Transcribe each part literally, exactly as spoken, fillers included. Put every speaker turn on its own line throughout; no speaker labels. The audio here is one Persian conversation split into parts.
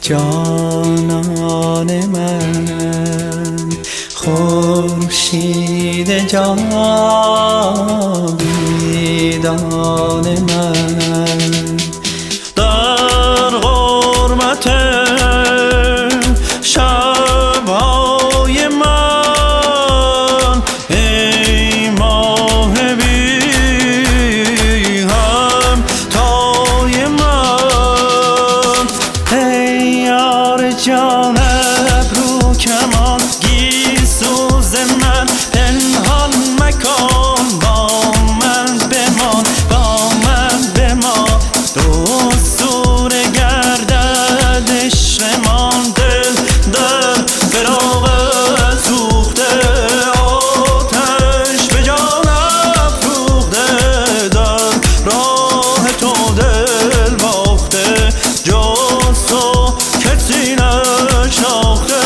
جانان من، خورشید جاویدان من، در غربت شب‌های من ای ماه بی همتای من، ای یار جان ابرو کمان گیسوز من، پنهان مکن با من بمان، با من بمان، دستور گردد عشقمان، دل در فراق سوخته، آتش به جان افروخته، در راه تو دل باخته، جز تو کسی نشناخته.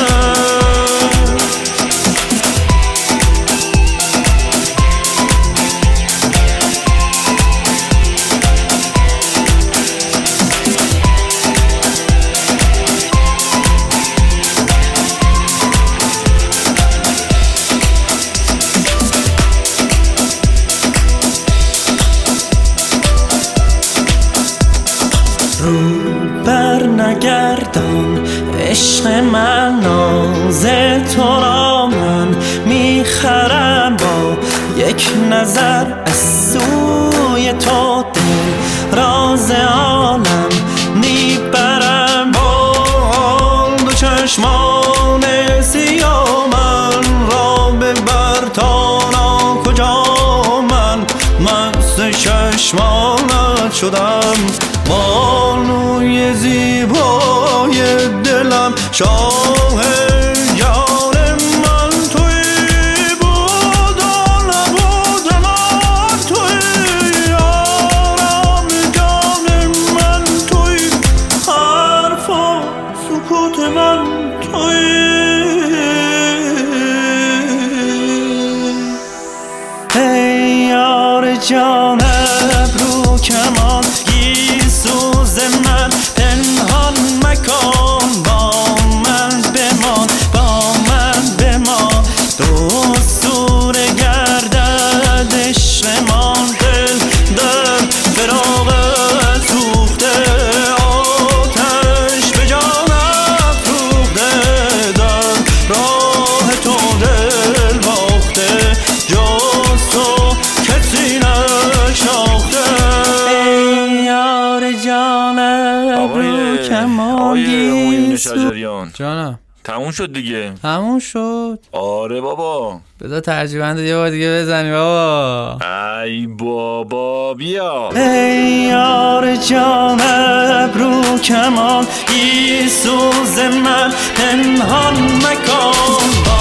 رو بر نگردان عشق من، ناز تو را من میخرم، با یک نظر از سوی تو دل راز عالم میبرم، با دو چشمان سیاه من را ببر تا ناکجا من مست چشمانت شدم، بانوی زیبای دلم، شاه جان من تویی، بود و نبود من تویی، آرام جان من تویی، حرف و سکوت من تویی، ای یار جان ابرو کمان گیسوز من، پنهان مکن با من بمان، با من بمان، دستور گردد عشقمان، دل در فراق سوخته، آتش به جان افروخته، در راه تو دل باخته، جز تو کسی نشناخته.
آقای شجریان
جانم
تموم شد دیگه.
تموم شد.
آره بابا،
بذار ترجیبند یه بار دیگه بزنی بابا.
ای بابا بیا.
ای یار جان ابرو کمان گیسوز من، پنهان مکن